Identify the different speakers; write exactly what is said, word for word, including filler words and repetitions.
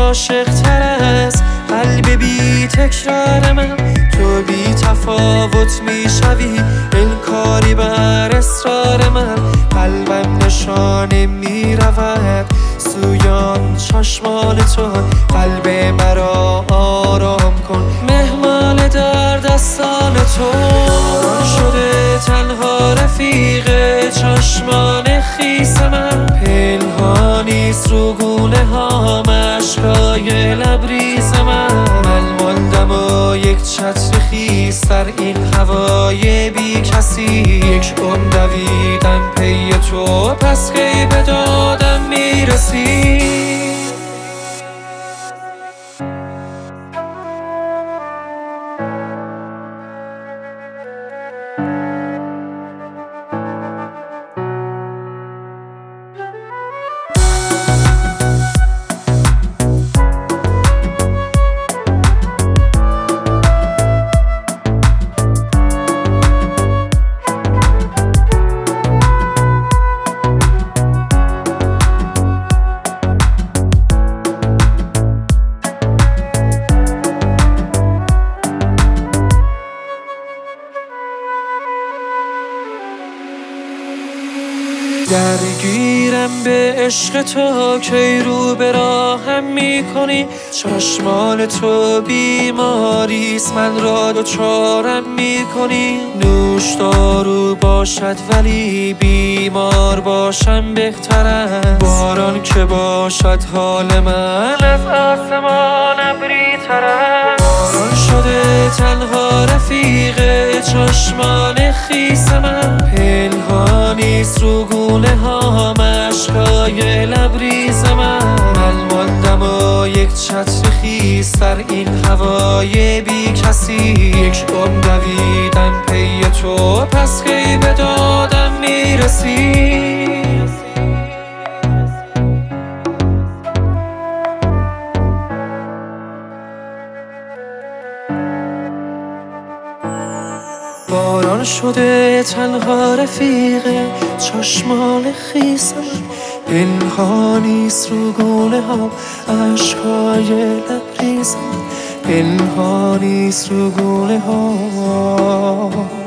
Speaker 1: عاشق تر از قلب بی تکرار من. تو بی تفاوت میشوی انکاری بر اصرار من. قلبم نشانه میرود سویان چشمان تو. قلب مرا آرام کن مهمان در دستان تو. شده تنها رفیق چشمان خیس من. پنهانیست رو گونه ها اشکای لبریز من. من ماندم و یک چتر خیس در این هوای بی کسی. یک عمر دویدم پی تو پس کی به دادم میرسی. درگیرم به عشق تو کی رو به راهم میکنی. چشمان تو بیماریست من را دوچارم میکنی. نوش دارو باشد ولی بیمار باشم بهترم. باران که باشد حال من از آسمان ابری ترم. باران شده تنها رفیق چشمان خیس من. پنهانیست رو گونه ها اشکای لبریز من. من ماندم و یک چتر خیس در این هوای بی کسی. یک عمر دویدم پی تو پس کی به دادم میرسی. باران شده تنها رفیق چشمان خیس من. پنهانیست رو گونه ها اشکای لبریز من. پنهانیست رو گونه ها